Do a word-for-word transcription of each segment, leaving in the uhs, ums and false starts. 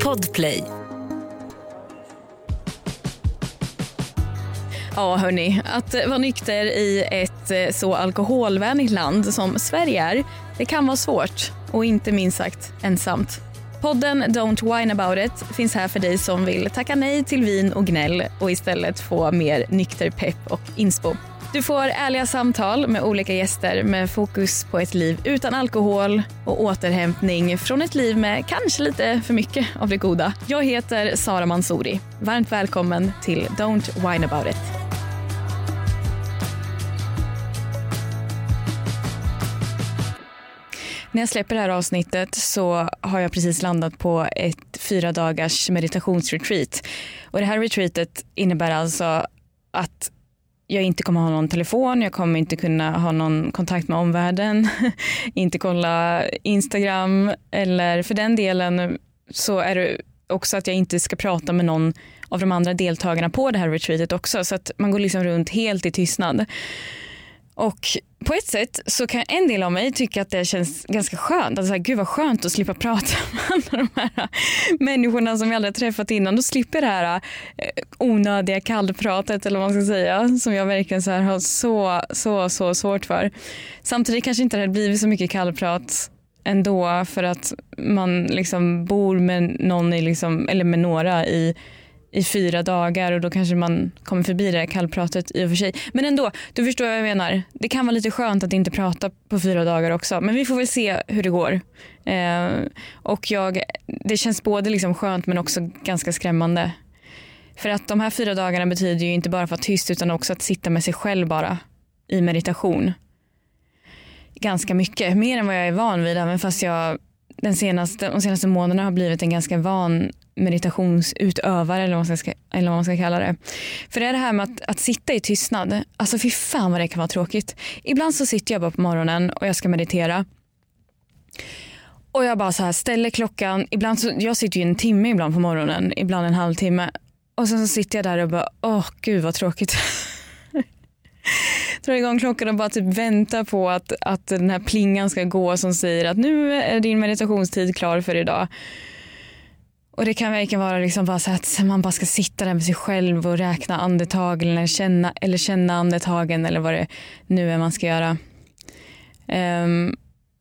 Podplay. Ja hörni, att vara nykter i ett så alkoholvänligt land som Sverige är, det kan vara svårt och inte minst sagt ensamt. Podden Don't Whine About It finns här för dig som vill tacka nej till vin och gnäll och istället få mer nykter pepp och inspo. Du får ärliga samtal med olika gäster med fokus på ett liv utan alkohol och återhämtning från ett liv med kanske lite för mycket av det goda. Jag heter Sara Mansouri. Varmt välkommen till Don't Whine About It. När jag släpper det här avsnittet så har jag precis landat på ett fyra dagars meditationsretreat. Och det här retreatet innebär alltså att jag inte kommer ha någon telefon, jag kommer inte kunna ha någon kontakt med omvärlden, inte kolla Instagram, eller för den delen så är det också att jag inte ska prata med någon av de andra deltagarna på det här retreatet också, så att man går liksom runt helt i tystnad. Och på ett sätt så kan en del av mig tycka att det känns ganska skönt. Alltså, gud vad skönt att slippa prata med alla de här människorna som jag aldrig träffat innan. Då slipper det här onödiga kallpratet eller vad man ska säga. Som jag verkligen så här har så, så, så svårt för. Samtidigt kanske inte det hade blivit så mycket kallprat ändå. För att man liksom bor med någon i liksom, eller med några i i fyra dagar och då kanske man kommer förbi det här kallpratet i och för sig. Men ändå, du förstår vad jag menar. Det kan vara lite skönt att inte prata på fyra dagar också. Men vi får väl se hur det går. Eh, och jag, det känns både liksom skönt men också ganska skrämmande. För att de här fyra dagarna betyder ju inte bara att vara tyst utan också att sitta med sig själv bara i meditation. Ganska mycket. Mer än vad jag är van vid, även fast jag den senaste, de senaste månaderna har blivit en ganska van meditationsutövare eller vad man ska, eller vad man ska kalla det. För det är det här med att, att sitta i tystnad. Alltså fy fan vad det kan vara tråkigt. Ibland så sitter jag bara på morgonen och jag ska meditera. Och jag bara så här ställer klockan. Ibland så, jag sitter ju en timme ibland på morgonen. Ibland en halvtimme. Och sen så sitter jag där och bara, åh gud vad tråkigt. Drar igång klockan och bara typ väntar på att, att den här plingan ska gå som säger att nu är din meditationstid klar för idag. Och det kan verkligen vara liksom bara så att man bara ska sitta där med sig själv och räkna andetag eller känna, eller känna andetagen eller vad det nu är man ska göra. Um,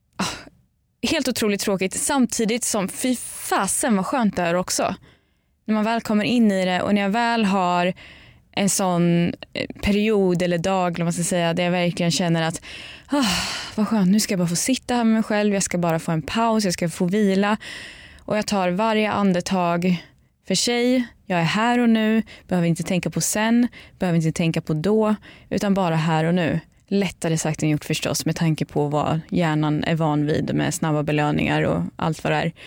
helt otroligt tråkigt. Samtidigt som fy fasen vad skönt det är också. När man väl kommer in i det och när jag väl har en sån period eller dag eller vad man ska säga, där jag verkligen känner att oh, vad skönt, nu ska jag bara få sitta här med mig själv, jag ska bara få en paus, jag ska få vila och jag tar varje andetag för sig, jag är här och nu, behöver inte tänka på sen, behöver inte tänka på då, utan bara här och nu. Lättare sagt än gjort förstås med tanke på vad hjärnan är van vid med snabba belöningar och allt vad det är.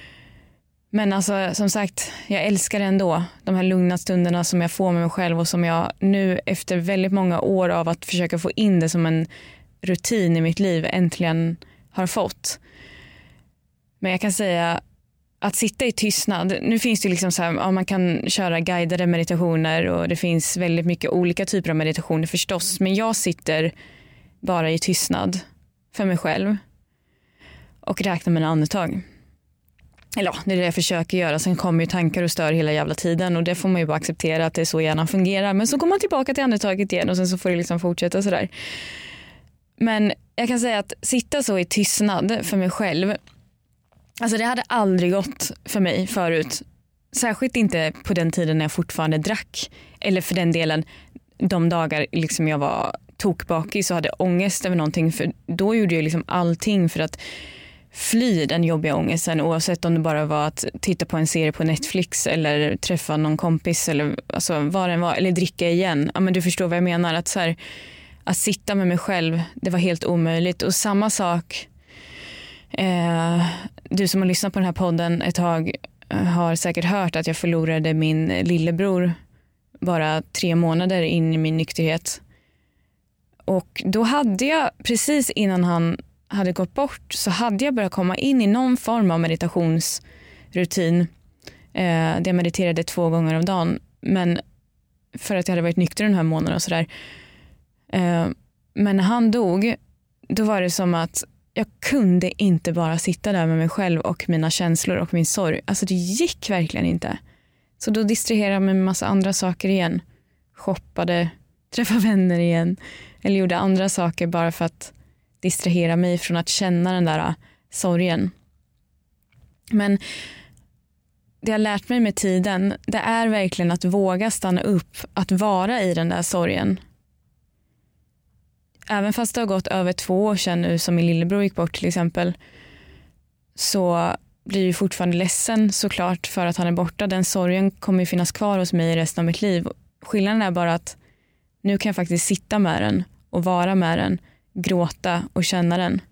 Men alltså som sagt, jag älskar det ändå. De här lugna stunderna som jag får med mig själv och som jag nu efter väldigt många år av att försöka få in det som en rutin i mitt liv äntligen har fått. Men jag kan säga att sitta i tystnad, nu finns det liksom så här, ja, man kan köra guidade meditationer och det finns väldigt mycket olika typer av meditationer förstås. Men jag sitter bara i tystnad för mig själv och räknar mina andetag. Eller ja, det är det jag försöker göra. Sen kommer ju tankar och stör hela jävla tiden. Och det får man ju bara acceptera att det är så hjärnan fungerar. Men så går man tillbaka till andetaget igen. Och sen så får det liksom fortsätta sådär. Men jag kan säga att sitta så i tystnad för mig själv. Alltså det hade aldrig gått för mig förut. Särskilt inte på den tiden när jag fortfarande drack. Eller för den delen de dagar liksom jag var tokbakis och hade ångest över någonting. För då gjorde jag liksom allting för att fly den jobbiga ångesten, oavsett om det bara var att titta på en serie på Netflix eller träffa någon kompis eller alltså vad det var, eller dricka igen. Ja, men du förstår vad jag menar, att så här, att sitta med mig själv, det var helt omöjligt. Och samma sak, eh, du som har lyssnat på den här podden ett tag har säkert hört att jag förlorade min lillebror bara tre månader in i min nykterhet. Och då hade jag, precis innan han hade gått bort, så hade jag börjat komma in i någon form av meditationsrutin. Eh, jag mediterade två gånger om dagen. Men för att jag hade varit nykter den här månaden och sådär. Eh, men när han dog, då var det som att jag kunde inte bara sitta där med mig själv och mina känslor och min sorg. Alltså det gick verkligen inte. Så då distraherade jag mig med massa andra saker igen. Shoppade, träffade vänner igen. Eller gjorde andra saker bara för att distrahera mig från att känna den där sorgen. Men det jag lärt mig med tiden, det är verkligen att våga stanna upp, att vara i den där sorgen. Även fast det har gått över två år sedan nu som min lillebror gick bort till exempel, så blir jag fortfarande ledsen såklart för att han är borta. Den sorgen kommer ju finnas kvar hos mig i resten av mitt liv. Skillnaden är bara att nu kan jag faktiskt sitta med den och vara med den, gråta och känna den.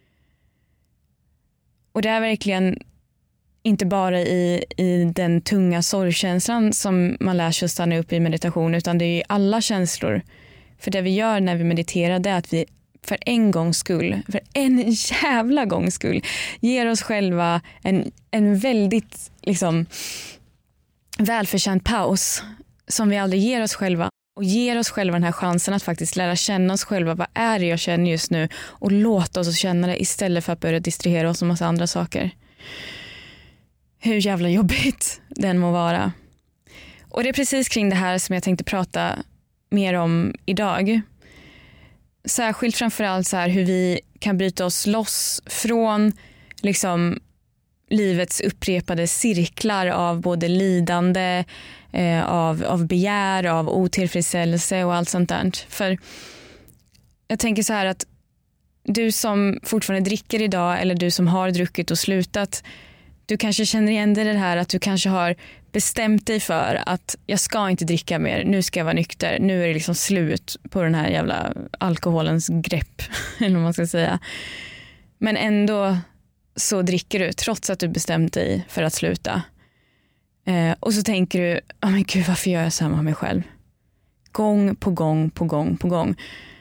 Och det är verkligen inte bara i, i den tunga sorgkänslan som man lär sig att stanna upp i meditation, utan det är i alla känslor. För det vi gör när vi mediterar, det är att vi för en gångs skull, för en jävla gångs skull, ger oss själva en, en väldigt liksom, välförtjänt paus som vi aldrig ger oss själva. Och ger oss själva den här chansen att faktiskt lära känna oss själva. Vad är det jag känner just nu? Och låta oss känna det istället för att börja distrahera oss om massa andra saker. Hur jävla jobbigt den må vara. Och det är precis kring det här som jag tänkte prata mer om idag. Särskilt framförallt så här hur vi kan bryta oss loss från liksom livets upprepade cirklar av både lidande, eh, av, av begär, av otillfredsställelse och allt sånt där. För jag tänker så här att du som fortfarande dricker idag, eller du som har druckit och slutat, du kanske känner igen det här att du kanske har bestämt dig för att jag ska inte dricka mer, nu ska jag vara nykter, nu är det liksom slut på den här jävla alkoholens grepp, eller vad man ska säga. Men ändå så dricker du trots att du bestämt dig för att sluta. Eh, och så tänker du, oh men gud, varför gör jag så här med mig själv? Gång på gång på gång på gång.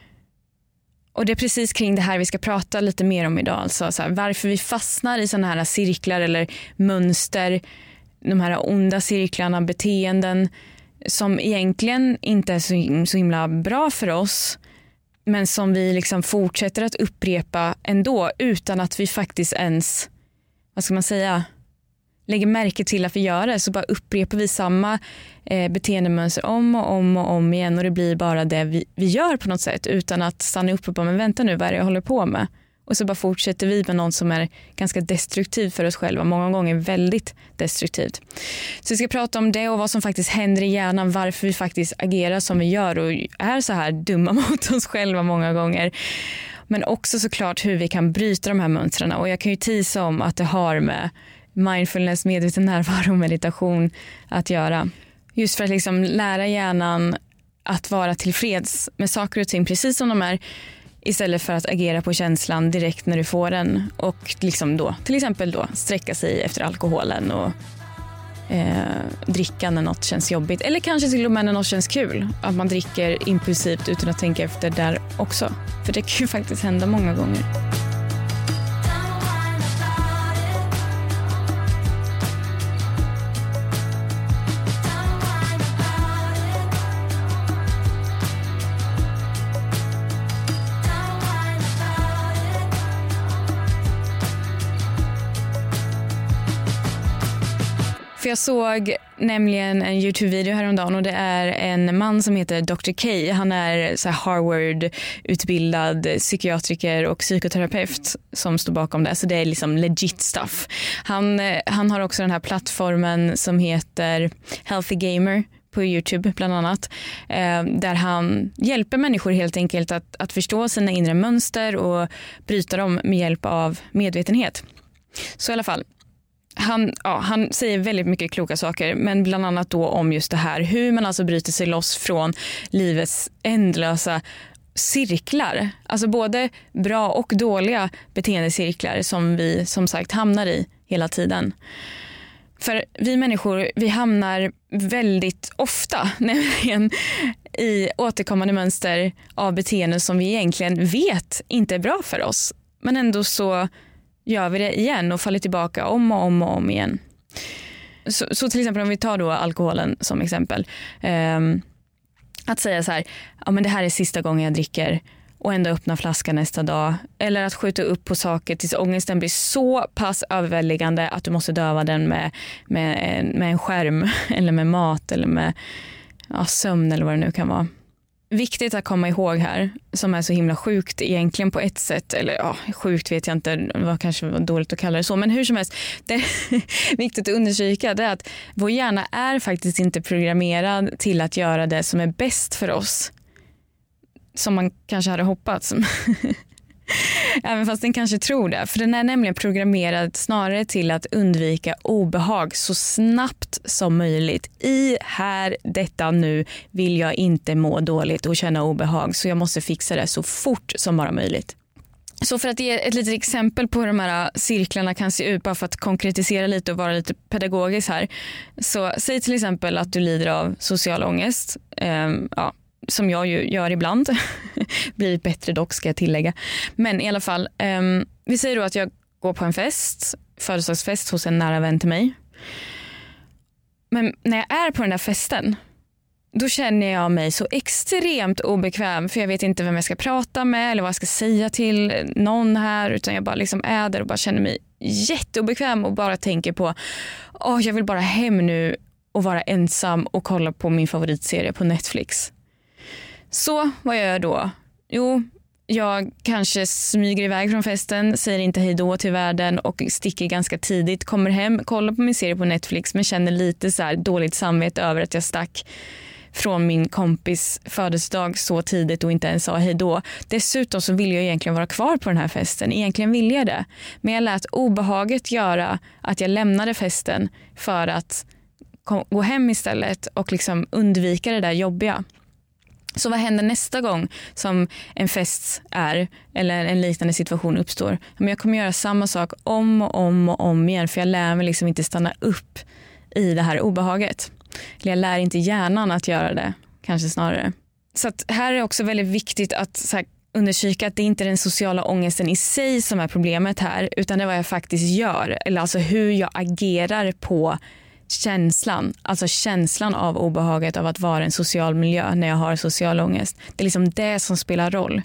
Och det är precis kring det här vi ska prata lite mer om idag. Alltså så här, varför vi fastnar i sådana här cirklar eller mönster, de här onda cirklarna, beteenden som egentligen inte är så, så himla bra för oss, men som vi liksom fortsätter att upprepa ändå utan att vi faktiskt ens, vad ska man säga, lägger märke till att vi gör det. Så bara upprepar vi samma eh, beteendemönster om och om och om igen, och det blir bara det vi, vi gör på något sätt utan att stanna upp och bara, men vänta nu, vad är det jag håller på med? Och så bara fortsätter vi med någon som är ganska destruktiv för oss själva, många gånger väldigt destruktivt. Så vi ska prata om det och vad som faktiskt händer i hjärnan, varför vi faktiskt agerar som vi gör och är så här dumma mot oss själva många gånger. Men också såklart hur vi kan bryta de här mönstren. Och jag kan ju tisa om att det har med mindfulness, medveten närvaro och meditation att göra. Just för att liksom lära hjärnan att vara tillfreds med saker och ting precis som de är, istället för att agera på känslan direkt när du får den. Och liksom då, till exempel då sträcka sig efter alkoholen och eh, dricka när något känns jobbigt. Eller kanske till och med när något känns kul. Att man dricker impulsivt utan att tänka efter där också. För det kan ju faktiskt hända många gånger. För jag såg nämligen en YouTube-video häromdagen och det är en man som heter doktor K. Han är så här Harvard-utbildad psykiatriker och psykoterapeut som står bakom det. Så det är liksom legit stuff. Han, han har också den här plattformen som heter Healthy Gamer på YouTube bland annat. Eh, där han hjälper människor helt enkelt att, att förstå sina inre mönster och bryta dem med hjälp av medvetenhet. Så i alla fall. Han, ja, han säger väldigt mycket kloka saker, men bland annat då om just det här hur man alltså bryter sig loss från livets ändlösa cirklar. Alltså både bra och dåliga beteendecirklar som vi som sagt hamnar i hela tiden. För vi människor, vi hamnar väldigt ofta nämligen i återkommande mönster av beteenden som vi egentligen vet inte är bra för oss. Men ändå så gör vi det igen och faller tillbaka om och om och om igen. Så, så till exempel om vi tar då alkoholen som exempel. Um, att säga så här, ja men det här är sista gången jag dricker och ändå öppna flaskan nästa dag. Eller att skjuta upp på saker tills ångesten blir så pass överväldigande att du måste döva den med, med, en, med en skärm eller med mat eller med ja, sömn eller vad det nu kan vara. Viktigt att komma ihåg här, som är så himla sjukt egentligen på ett sätt, eller ja, sjukt vet jag inte, det var kanske var dåligt att kalla det så, men hur som helst, det är viktigt att understryka det är att vår hjärna är faktiskt inte programmerad till att göra det som är bäst för oss, som man kanske hade hoppats. Även fast den kanske tror det. För den är nämligen programmerad snarare till att undvika obehag så snabbt som möjligt. I här, detta, nu vill jag inte må dåligt och känna obehag. Så jag måste fixa det så fort som bara möjligt. Så för att ge ett litet exempel på hur de här cirklarna kan se ut, bara för att konkretisera lite och vara lite pedagogisk här. Så säg till exempel att du lider av social ångest. Um, ja. Som jag ju gör ibland. Blir bättre dock, ska jag tillägga. Men i alla fall, um, vi säger då att jag går på en fest, födelsedagsfest hos en nära vän till mig. Men när jag är på den där festen, då känner jag mig så extremt obekväm, för jag vet inte vem jag ska prata med eller vad jag ska säga till någon här, utan jag bara liksom är där och bara känner mig jätteobekväm och bara tänker på åh, jag vill bara hem nu och vara ensam och kolla på min favoritserie på Netflix. Så vad gör jag då? Jo, jag kanske smyger iväg från festen, säger inte hej då till världen och sticker ganska tidigt, kommer hem, kollar på min serie på Netflix men känner lite så här dåligt samvete över att jag stack från min kompis födelsedag så tidigt och inte ens sa hej då. Dessutom så vill jag egentligen vara kvar på den här festen. Egentligen vill jag det. Men jag lät obehaget göra att jag lämnade festen för att gå hem istället och liksom undvika det där jobbiga. Så vad händer nästa gång som en fest är eller en liknande situation uppstår? Men jag kommer göra samma sak om och om och om igen, för jag lär mig liksom inte stanna upp i det här obehaget. Eller jag lär inte hjärnan att göra det, kanske snarare. Så att här är också väldigt viktigt att så här, undersöka att det inte är den sociala ångesten i sig som är problemet här, utan det är vad jag faktiskt gör, eller alltså hur jag agerar på känslan, alltså känslan av obehaget av att vara en social miljö när jag har social ångest. Det är liksom det som spelar roll.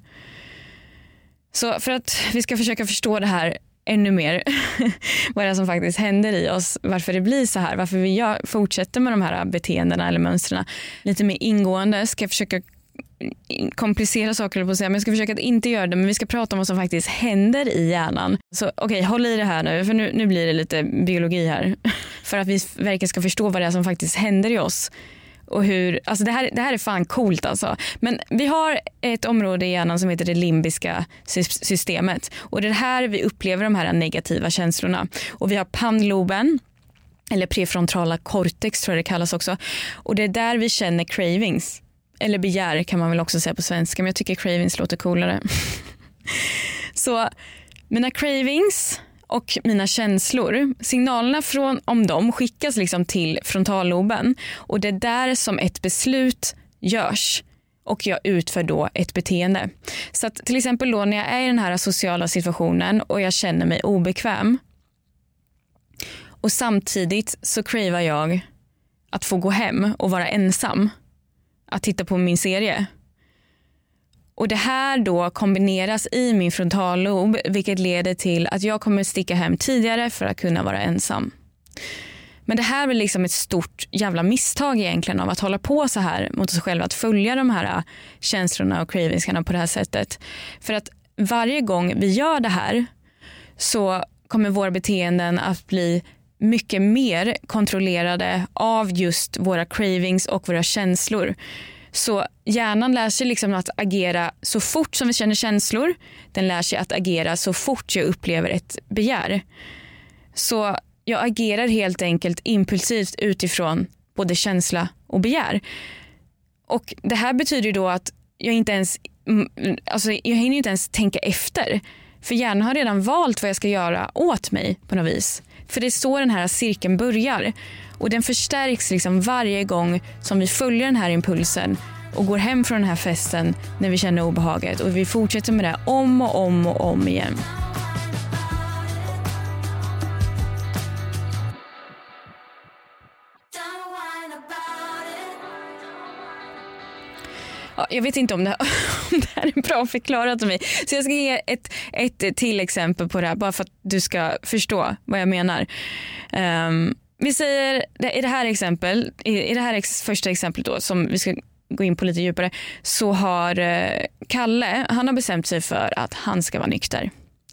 Så för att vi ska försöka förstå det här ännu mer, vad det är som faktiskt händer i oss, varför det blir så här, varför vi gör, fortsätter med de här beteendena eller mönstren lite mer ingående, ska jag försöka komplicera saker på att säga, men jag ska försöka att inte göra det, men vi ska prata om vad som faktiskt händer i hjärnan. Så okej, okay, håll i det här nu, för nu, nu blir det lite biologi här för att vi verkligen ska förstå vad det är som faktiskt händer i oss och hur, alltså det här, det här är fan coolt alltså. Men vi har ett område i hjärnan som heter det limbiska systemet och det är här vi upplever de här negativa känslorna, och vi har pannloben eller prefrontala cortex tror jag det kallas också, och det är där vi känner cravings. Eller begär kan man väl också säga på svenska, men jag tycker cravings låter coolare. Så mina cravings och mina känslor, signalerna från om dem skickas liksom till frontalloben, och det är där som ett beslut görs och jag utför då ett beteende. Så att till exempel då när jag är i den här sociala situationen och jag känner mig obekväm och samtidigt så cravar jag att få gå hem och vara ensam, att titta på min serie. Och det här då kombineras i min frontallob, vilket leder till att jag kommer sticka hem tidigare för att kunna vara ensam. Men det här är liksom ett stort jävla misstag egentligen av att hålla på så här mot sig själv, att följa de här känslorna och cravingsarna på det här sättet. För att varje gång vi gör det här så kommer våra beteenden att bli mycket mer kontrollerade av just våra cravings och våra känslor. Så hjärnan lär sig liksom att agera så fort som vi känner känslor. Den lär sig att agera så fort jag upplever ett begär. Så jag agerar helt enkelt impulsivt utifrån både känsla och begär. Och det här betyder ju då att jag inte ens, alltså jag hinner inte ens tänka efter. För hjärnan har redan valt vad jag ska göra åt mig på något vis. För det är så den här cirkeln börjar. Och den förstärks liksom varje gång som vi följer den här impulsen och går hem från den här festen när vi känner obehaget. Och vi fortsätter med det om och om och om igen. Ja, jag vet inte om det, om det här är bra förklarat till mig. Så jag ska ge ett, ett till exempel på det här bara för att du ska förstå vad jag menar. Um, vi säger i det här exempel, i det här ex, första exemplet då, som vi ska gå in på lite djupare, så har uh, Kalle, han har bestämt sig för att han ska vara nykter.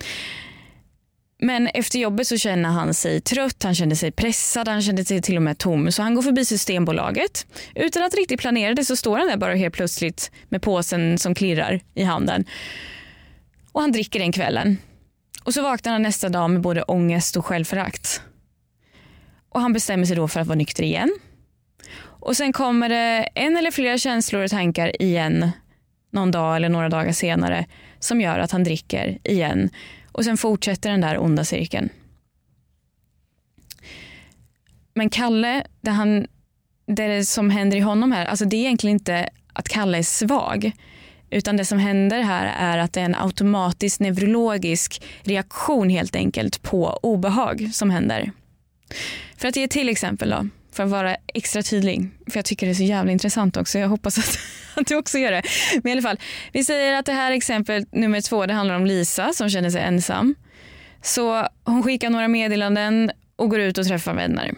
Men efter jobbet så känner han sig trött, han känner sig pressad, han känner sig till och med tom. Så han går förbi Systembolaget. Utan att riktigt planera det så står han där bara helt plötsligt med påsen som klirrar i handen. Och han dricker den kvällen. Och så vaknar han nästa dag med både ångest och självförakt. Och han bestämmer sig då för att vara nykter igen. Och sen kommer det en eller flera känslor och tankar igen någon dag eller några dagar senare som gör att han dricker igen. Och sen fortsätter den där onda cirkeln. Men Kalle, det, han, det som händer i honom här, alltså det är egentligen inte att Kalle är svag. Utan det som händer här är att det är en automatisk neurologisk reaktion helt enkelt på obehag som händer. För att ge till exempel då, för att vara extra tydlig. För jag tycker det är så jävla intressant också. Jag hoppas att, att du också gör det. Men i alla fall, vi säger att det här exemplet nummer två, det handlar om Lisa som känner sig ensam. Så hon skickar några meddelanden och går ut och träffar vänner.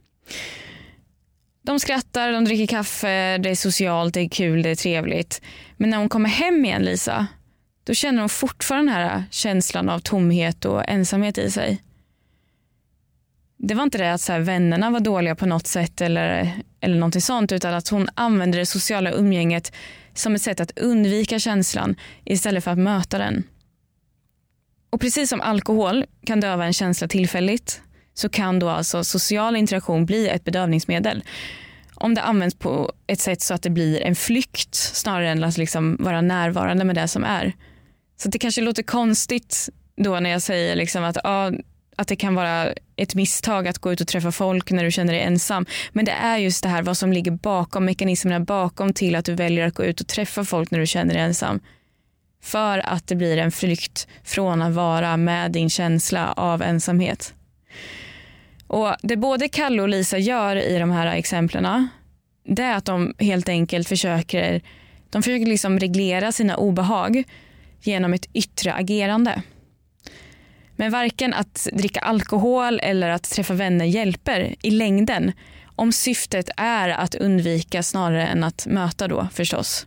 De skrattar, de dricker kaffe, det är socialt, det är kul, det är trevligt. Men när hon kommer hem igen, Lisa, då känner hon fortfarande den här känslan av tomhet och ensamhet i sig. Det var inte det att så här, vännerna var dåliga på något sätt eller, eller någonting sånt, utan att hon använde det sociala umgänget som ett sätt att undvika känslan istället för att möta den. Och precis som alkohol kan döva en känsla tillfälligt, så kan då alltså social interaktion bli ett bedövningsmedel. Om det används på ett sätt så att det blir en flykt snarare än att liksom vara närvarande med det som är. Så det kanske låter konstigt då när jag säger liksom att, ja, att det kan vara ett misstag att gå ut och träffa folk när du känner dig ensam. Men det är just det här vad som ligger bakom, mekanismerna bakom till att du väljer att gå ut och träffa folk när du känner dig ensam. För att det blir en flykt från att vara med din känsla av ensamhet. Och det både Kalle och Lisa gör i de här exemplen, det är att de helt enkelt försöker, de försöker liksom reglera sina obehag genom ett yttre agerande. Men varken att dricka alkohol eller att träffa vänner hjälper i längden om syftet är att undvika snarare än att möta då förstås.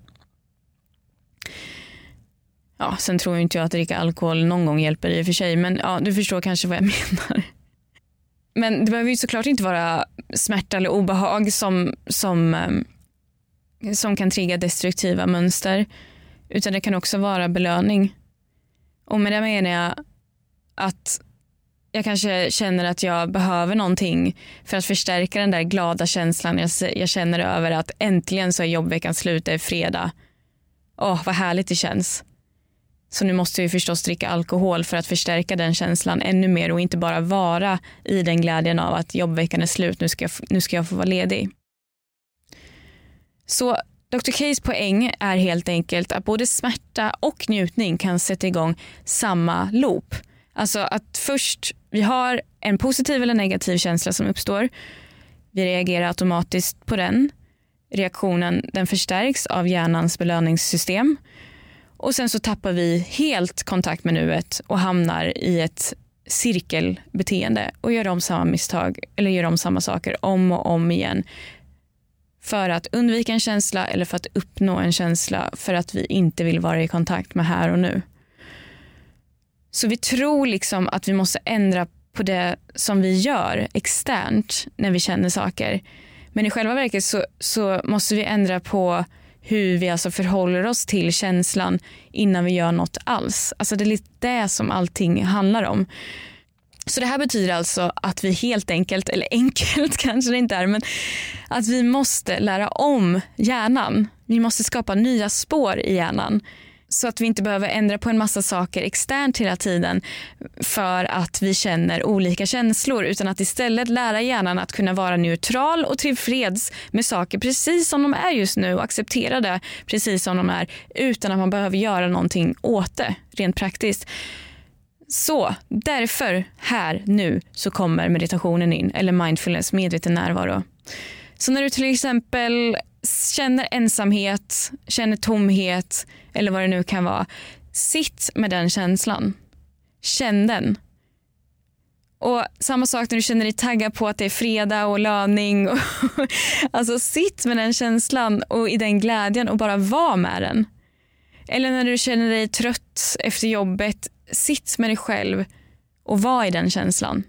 Ja, sen tror inte jag att dricka alkohol någon gång hjälper i och för sig, men ja, du förstår kanske vad jag menar. Men det behöver ju såklart inte vara smärta eller obehag som, som, som kan trigga destruktiva mönster, utan det kan också vara belöning. Och med det menar jag att jag kanske känner att jag behöver någonting för att förstärka den där glada känslan jag, jag känner över att äntligen så är jobbveckan slut, det är fredag. Åh, vad härligt det känns. Så nu måste jag ju förstås dricka alkohol för att förstärka den känslan ännu mer och inte bara vara i den glädjen av att jobbveckan är slut, nu ska jag, nu ska jag få vara ledig. Så doktor K's poäng är helt enkelt att både smärta och njutning kan sätta igång samma loop. Alltså att först vi har en positiv eller negativ känsla som uppstår. Vi reagerar automatiskt på den. Reaktionen den förstärks av hjärnans belöningssystem. Och sen så tappar vi helt kontakt med nuet och hamnar i ett cirkelbeteende och gör om samma misstag eller gör om samma saker om och om igen. För att undvika en känsla eller för att uppnå en känsla för att vi inte vill vara i kontakt med här och nu. Så vi tror liksom att vi måste ändra på det som vi gör externt när vi känner saker. Men i själva verket så, så måste vi ändra på hur vi alltså förhåller oss till känslan innan vi gör något alls. Alltså det är lite det som allting handlar om. Så det här betyder alltså att vi helt enkelt, eller enkelt kanske det inte är, men att vi måste lära om hjärnan. Vi måste skapa nya spår i hjärnan. Så att vi inte behöver ändra på en massa saker externt hela tiden för att vi känner olika känslor, utan att istället lära hjärnan att kunna vara neutral och tillfreds med saker precis som de är just nu och acceptera det precis som de är utan att man behöver göra någonting åt det rent praktiskt. Så därför här nu så kommer meditationen in, eller mindfulness, medveten närvaro. Så när du till exempel känner ensamhet, känner tomhet eller vad det nu kan vara. Sitt med den känslan. Känn den. Och samma sak när du känner dig taggad på att det är fredag och löning. Och alltså sitt med den känslan och i den glädjen och bara var med den. Eller när du känner dig trött efter jobbet, sitt med dig själv och var i den känslan.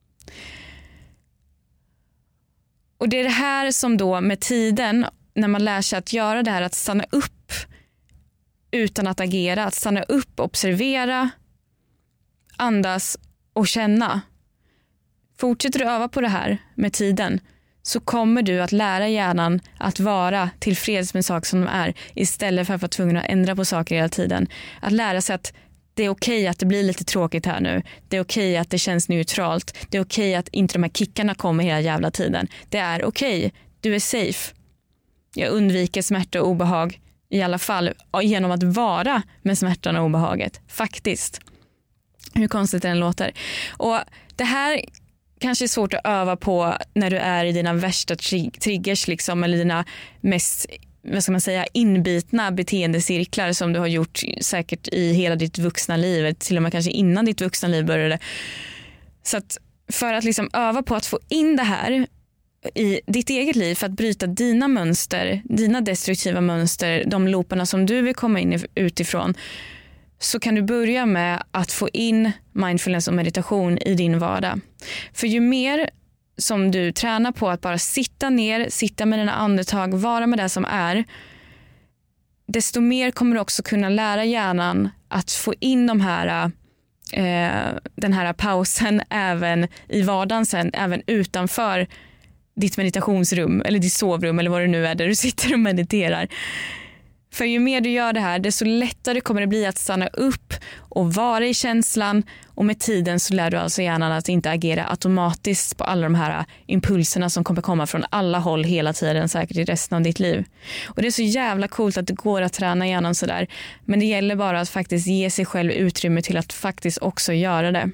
Och det är det här som då med tiden, när man lär sig att göra det här, att stanna upp utan att agera, att stanna upp, observera, andas och känna. Fortsätter du öva på det här med tiden så kommer du att lära hjärnan att vara tillfreds med saker som de är istället för att vara tvungen att ändra på saker hela tiden. Att lära sig att det är okej att det blir lite tråkigt här nu. Det är okej att det känns neutralt. Det är okej att inte de här kickarna kommer hela jävla tiden. Det är okej. Du är safe. Jag undviker smärta och obehag i alla fall genom att vara med smärtan och obehaget. Faktiskt. Hur konstigt det än låter. Och det här kanske är svårt att öva på när du är i dina värsta triggers liksom, eller dina mest, vad ska man säga, inbitna beteendecirklar som du har gjort säkert i hela ditt vuxna liv, till och med kanske innan ditt vuxna liv började. Så att för att liksom öva på att få in det här i ditt eget liv, för att bryta dina mönster, dina destruktiva mönster, de looparna som du vill komma in utifrån, så kan du börja med att få in mindfulness och meditation i din vardag. För ju mer som du tränar på att bara sitta ner, sitta med dina andetag, vara med det som är, desto mer kommer du också kunna lära hjärnan att få in de här, eh, den här pausen även i vardagen sen, även utanför ditt meditationsrum eller ditt sovrum eller vad det nu är där du sitter och mediterar. För ju mer du gör det här, desto lättare kommer det bli att stanna upp och vara i känslan. Och med tiden så lär du alltså hjärnan att inte agera automatiskt på alla de här impulserna som kommer komma från alla håll hela tiden, säkert i resten av ditt liv. Och det är så jävla coolt att det går att träna hjärnan sådär. Men det gäller bara att faktiskt ge sig själv utrymme till att faktiskt också göra det.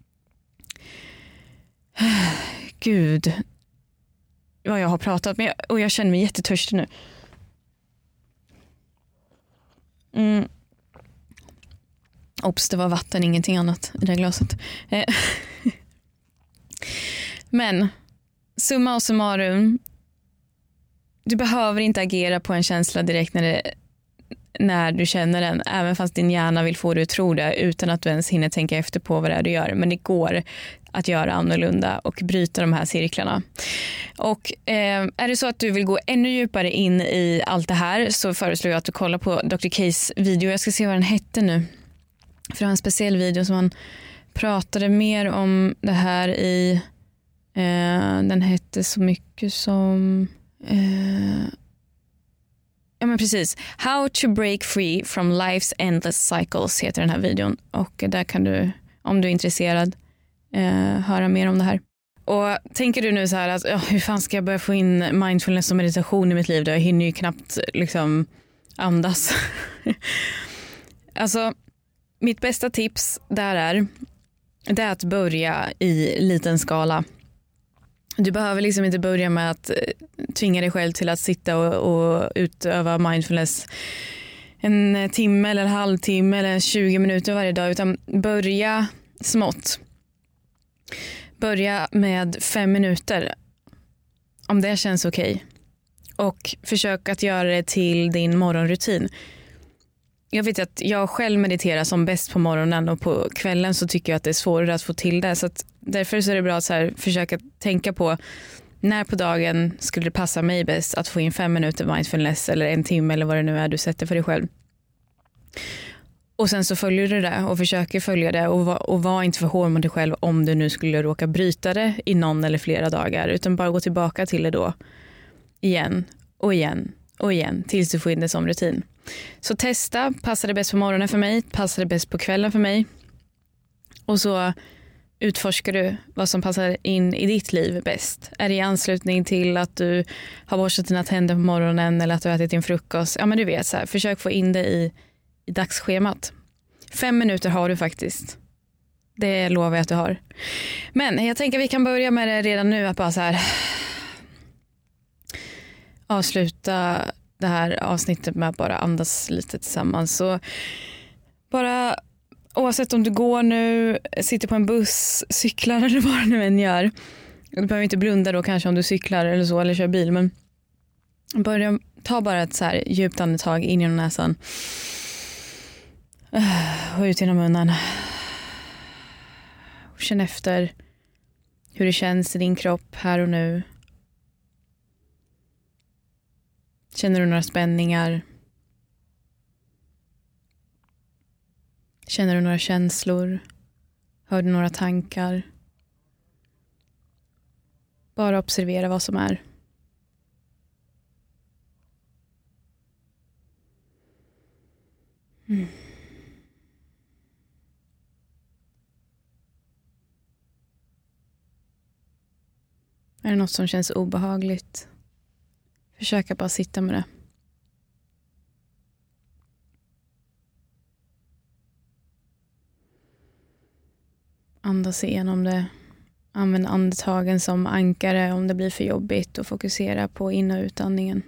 Gud, vad jag har pratat med, och jag känner mig jättetörstig nu. Mm. Ops, det var vatten, ingenting annat i det glaset. Men summa och summarum, du behöver inte agera på en känsla direkt när, det, när du känner den, även fast din hjärna vill få dig att tro det utan att du ens hinner tänka efter på vad det är du gör. Men det går att göra annorlunda och bryta de här cirklarna. Och eh, är det så att du vill gå ännu djupare in i allt det här, så föreslår jag att du kollar på doktor Kays video. Jag ska se vad den hette nu. För det var en speciell video som han pratade mer om det här i. Eh, den hette så mycket som eh, ja men precis. How to break free from life's endless cycles heter den här videon. Och där kan du, om du är intresserad, eh, höra mer om det här. Och tänker du nu så här att oh, hur fan ska jag börja få in mindfulness och meditation i mitt liv? Då jag hinner ju knappt liksom andas. Alltså mitt bästa tips där är, det är att börja i liten skala. Du behöver liksom inte börja med att tvinga dig själv till att sitta och, och utöva mindfulness en timme eller en halvtimme eller tjugo minuter varje dag, utan börja smått. Börja med fem minuter om det känns okej. Okay. Och försök att göra det till din morgonrutin. Jag vet att jag själv mediterar som bäst på morgonen, och på kvällen så tycker jag att det är svårare att få till det. Så att därför så är det bra att så här försöka tänka på när på dagen skulle det passa mig bäst att få in fem minuter mindfulness eller en timme eller vad det nu är du sätter för dig själv. Och sen så följer du det och försöker följa det, och var, och var inte för hård mot dig själv om du nu skulle råka bryta det i någon eller flera dagar, utan bara gå tillbaka till det då igen och igen och igen tills du får in det som rutin. Så testa, passar det bäst på morgonen för mig, passar det bäst på kvällen för mig, och så utforskar du vad som passar in i ditt liv bäst. Är det i anslutning till att du har borstat dina tänder på morgonen eller att du har ätit din frukost? Ja men du vet, så här, försök få in det i i dagsschemat. Fem minuter har du faktiskt. Det lovar jag att du har. Men jag tänker att vi kan börja med det redan nu. Att bara så här. avsluta det här avsnittet med att bara andas lite tillsammans. Så bara, oavsett om du går nu, sitter på en buss, cyklar eller vad du nu än gör. Du behöver inte blunda då kanske om du cyklar eller så, eller kör bil, men börja, ta bara ett så här djupt andetag in genom näsan och ut genom munnen. Och känn efter hur det känns i din kropp här och nu. Känner du några spänningar? Känner du några känslor? Hör du några tankar? Bara observera vad som är. Mm. Är det något som känns obehagligt? Försöka bara sitta med det. Andas igenom det. Använd andetagen som ankare om det blir för jobbigt och fokusera på in- och utandningen.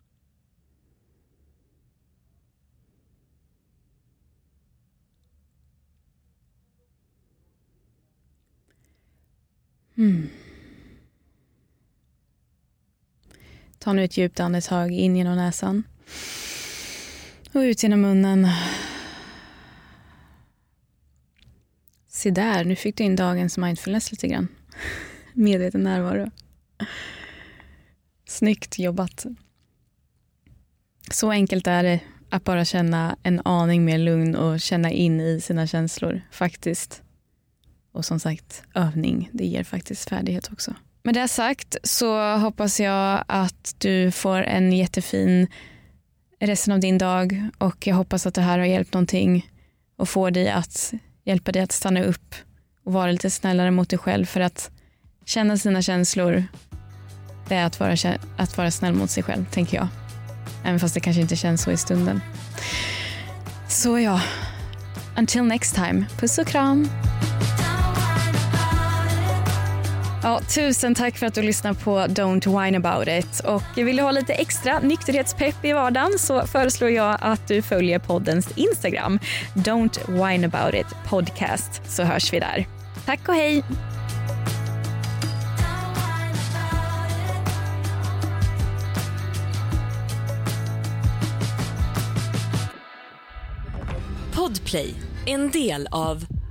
Mm. Ta nu ett djupt andetag in genom näsan och ut genom munnen. Se där, nu fick du in dagens mindfulness lite grann. Medveten närvaro. Snyggt jobbat. Så enkelt är det att bara känna en aning mer lugn och känna in i sina känslor faktiskt. Och som sagt, övning, det ger faktiskt färdighet också. Med det sagt så hoppas jag att du får en jättefin resten av din dag, och jag hoppas att det här har hjälpt någonting och får dig att hjälpa dig att stanna upp och vara lite snällare mot dig själv, för att känna sina känslor, det är att vara, att vara snäll mot sig själv, tänker jag. Även fast det kanske inte känns så i stunden. Så ja, until next time, puss och kram. Ja, tusen tack för att du lyssnar på Don't Whine About It. Och vill du ha lite extra nykterhetspepp i vardagen så föreslår jag att du följer poddens Instagram, Don't Whine About It podcast, så hörs vi där. Tack och hej! Podplay, en del av